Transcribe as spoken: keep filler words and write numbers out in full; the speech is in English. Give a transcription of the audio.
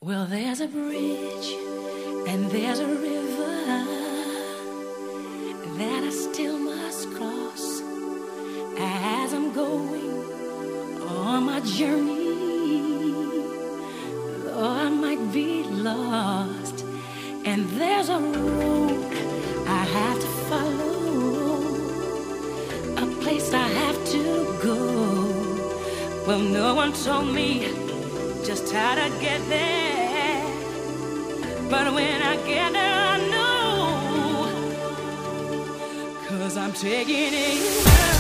Well, there's a bridge and there's a river that I still must cross as I'm going on my journey. Though I might be lost, and there's a road I have to follow, a place I have to go. Well, no one told me just how to get there, but when I get there I know, 'cause I'm taking it.